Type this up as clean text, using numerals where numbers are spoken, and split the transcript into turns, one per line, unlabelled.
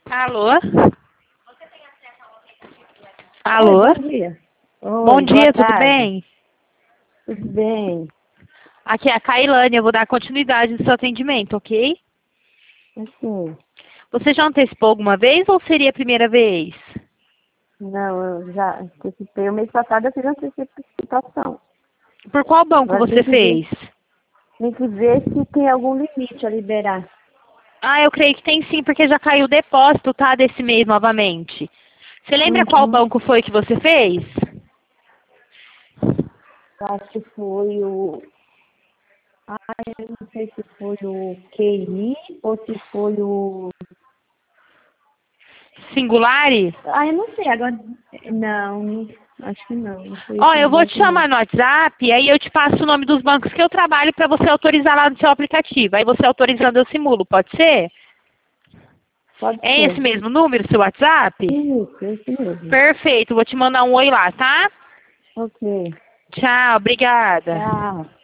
Alô? Alô?
Oi, bom dia. Oi,
Bom dia,
boa
tudo
tarde.
bem?
Tudo bem?
Aqui é a Cailane, eu vou dar continuidade no seu atendimento, ok?
Assim,
Você já antecipou alguma vez ou seria a primeira vez?
não, eu já antecipei. O mês passado eu fiz antecipação.
Por qual banco
Agora
você fez?
tem que ver se tem algum limite a liberar.
Ah, eu creio que tem sim, porque já caiu o depósito, tá, desse mês novamente. Você lembra qual
Uhum.
banco foi que você fez?
Acho que foi o... eu não sei se foi o QI ou se foi o...
Singulari?
Eu não sei, agora... Não, acho que não. Não foi
Ó,
esse
eu vou te
banco, não.
chamar no WhatsApp, aí eu te passo o nome dos bancos que eu trabalho para você autorizar lá no seu aplicativo. Aí você autorizando eu simulo, pode ser?
Pode
É esse
ser.
mesmo número, seu WhatsApp?
Isso, esse mesmo.
Perfeito, vou te mandar um oi lá, tá?
Ok.
Tchau, obrigada.
Tchau.